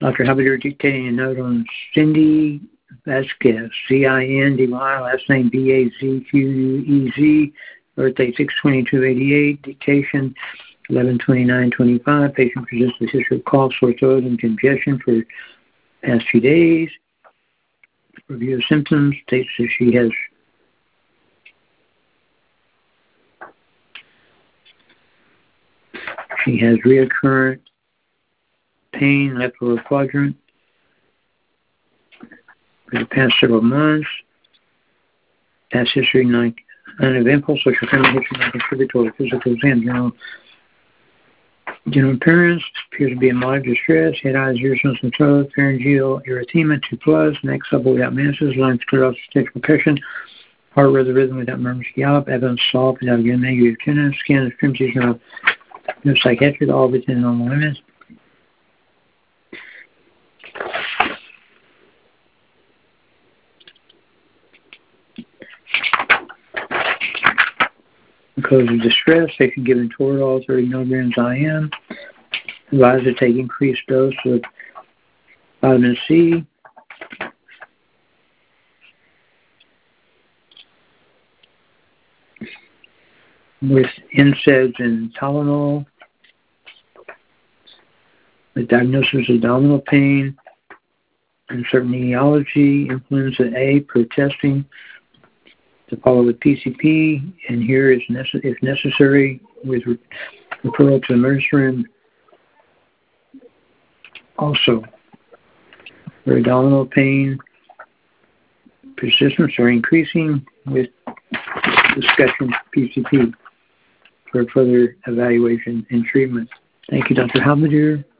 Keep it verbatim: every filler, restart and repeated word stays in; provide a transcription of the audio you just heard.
Doctor Habidur dictating a note on Cindy Vasquez, C I N D Y, last name B A Z Q U E Z, birthday six twenty-two eighty-eight, dictation eleven twenty-nine twenty-five. Patient presents with history of cough, sore throat, and congestion for the past few days. Review of symptoms states that she has she has recurrent pain, left lower quadrant, for the past several months. Past history, non- uneventful. Social family history, non-contributory. Physical exam, general, general appearance, appears to be in moderate distress. Head, eyes, ears, nose, and throat. Pharyngeal erythema, two plus. Neck supple without masses. Lungs cleared off stage percussion. Heart rhythm, rhythm without murmurs, gallop. Evidence soft without again negative tennis. Skin, extremities, no, no psychiatric, all within normal limits. Because of distress, they should give Toradol thirty milligrams I M. Advised to take increased dose of vitamin C. With N SAIDs and Tylenol. With diagnosis of abdominal pain, and certain etiology, influenza A per testing. To follow with P C P, and here is nece- if necessary with re- referral to the emergency room. Also, for abdominal pain, persistence or increasing with discussion P C P for further evaluation and treatment. Thank you, Doctor Habidur.